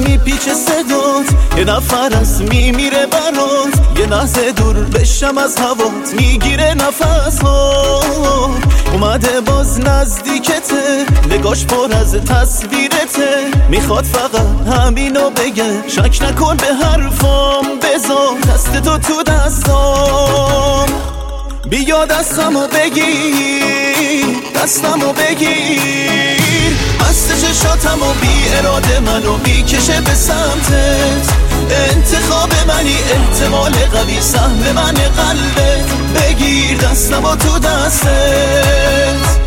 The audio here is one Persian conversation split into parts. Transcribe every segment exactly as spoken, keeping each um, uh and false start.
میپیچه صدات، یه نفر از میمیره برات، یه لحظه دور بشم از هوات میگیره نفس ها. اومده باز نزدیکته، نگاش پر از تصویرته، میخواد فقط همینو بگه، شک نکن به حرفام، بذار دست تو تو دستام. بیا دستمو بگیر، دستمو بگیر، بسته چشاتمو بی اراده منو میکشه به سمتت. انتخاب منی، احتمال قوی سهم من قلبت، بگیر دستمو تو دستت.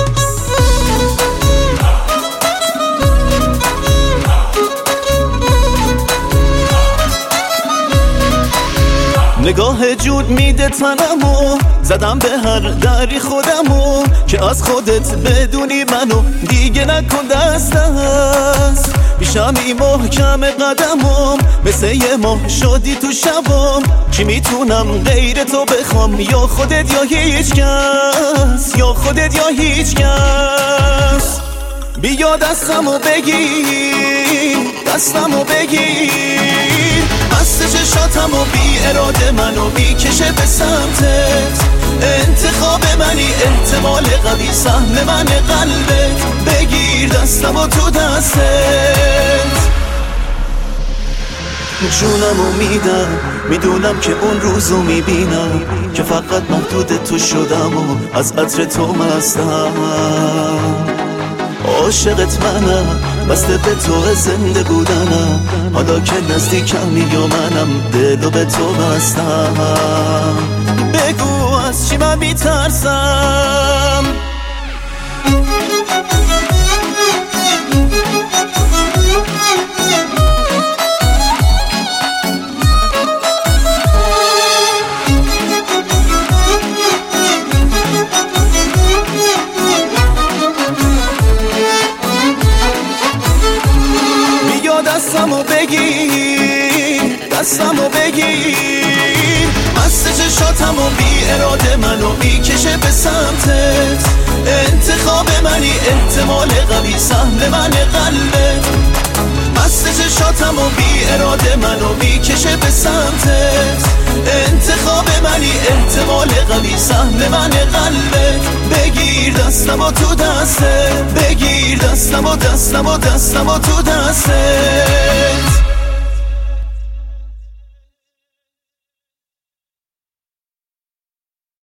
نگاه جود میده تنمو، زدم به هر دری خودمو، که از خودت بدونی منو دیگه نکن دست دست. بیشمی محکم قدمم، مثل یه ماه شدی تو شبام، چی میتونم غیر تو بخوام، یا خودت یا هیچ کس، یا خودت یا هیچ کس. بیا دستمو بگیر، دستمو بگیر، بسته چشاتمو بی اراده منو میکشه به سمتت. انتخاب منی، احتمال قوی سهم من قلبت، بگیر دستمو تو دستت. جونمو میدم، میدونم که اون روزو میبینم که فقط محدود تو شدم و از عطر تو مستم. عاشقت منم، بسته به تو زنده بودنم، حالا که نزدیکمی یا منم دلو به تو بستم. بگو از چی من میترسم. دستمو بگیر، دستمو بگیر، بسته چشاتمو بی اراده منو میکشه به سمتت. انتخاب منی، احتمال قوی سهم من قلبت، بسته چشاتمو بی اراده منو میکشه به سمتت. انتخاب منی، احتمال قوی سهم من قلبت، بگیر دستمو تو دستت، بگیر دستمو دستمو دستمو تو دستت.